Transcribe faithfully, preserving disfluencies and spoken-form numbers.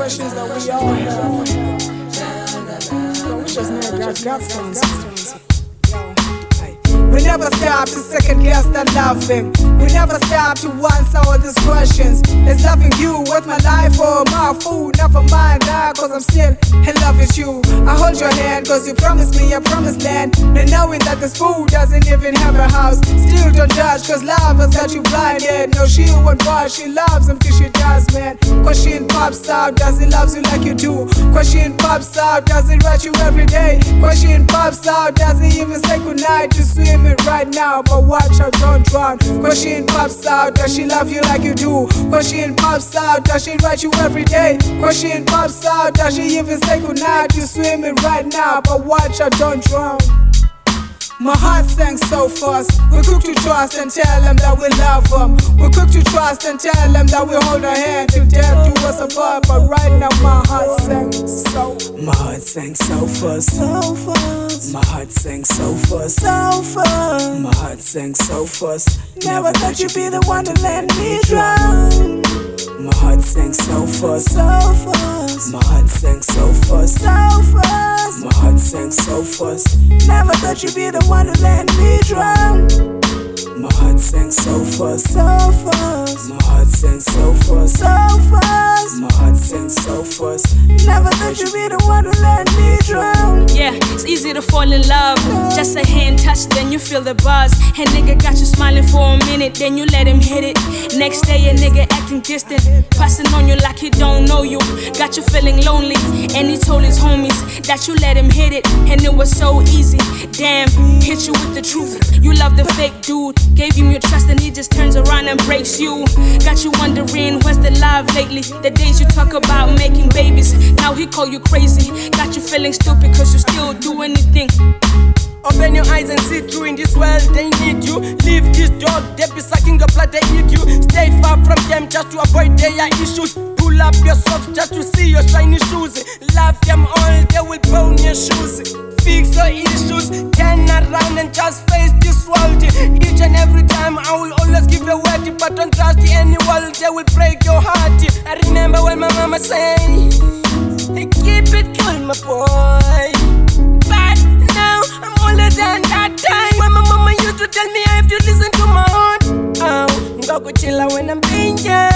questions that we all have. But we just never got guts. We never stop to second guess the loving. We never stop to answer all these questions. Is loving you worth my life or my food? Never mind that, cause I'm still in love with you. I hold your hand cause you promised me a promised land. And knowing that this fool doesn't even have a house. Still don't judge cause love has got you blinded. No, she won't watch, she loves him till she does, man. Question pops out, does he love you like you do? Question pops out, does he write you every day? Question pops out, does he even say goodnight? You swim it right now, but watch her, don't drown. Question pops out, does she love you like you do? Question pops out, does she write you every day? Question pops out, does she even say goodnight? You swim it right now, but watch her, don't drown. My heart sang so fast. We're quick to trust and tell them that we love them. We're quick to trust and tell them that we hold our hand till death do us apart. But right now my heart sang so. My heart sang so fast, so fast. My heart sang so fast, so fast. My heart sang so fast. Never thought you'd be the one to let me drown. My heart sang so fast, so fast. My heart sang so fast, so fast. My heart sang so fast. Never thought you'd be the one to let me drown. My heart sang so fast, so fast. My heart sang so fast, so fast. My heart sang so fast. Never thought you'd be the one to let me drown. Yeah, it's easy to fall in love. Just a hand touch, then you feel the buzz. And nigga got you smiling for a minute, then you let him hit it. Next day a nigga acting distant, passing on you like he don't know you. Got you feeling lonely, and he told his homies that you let him hit it. And it was so easy, damn, hit you with the truth. You love the fake dude, gave him your trust and he just turns around and breaks you. Got you wondering where's the love lately. The days you talk about making babies, now he call you crazy. Got you feeling stupid cause you still do anything. Open your eyes and see through in this world, they need you. Leave this dog, they be sucking your blood, they eat you. Stay far from them just to avoid their issues. Pull up your socks just to see your shiny shoes. Love them all, they will bone your shoes. Fix your issues, turn around and just face this world. Each and every time I will always give a word, but don't trust any world, they will break your heart. I remember when my mama say, hey, keep it cool my boy. But now I'm older than that time when my mama used to tell me I have to listen to my heart. Oh, go chilla when I'm being young.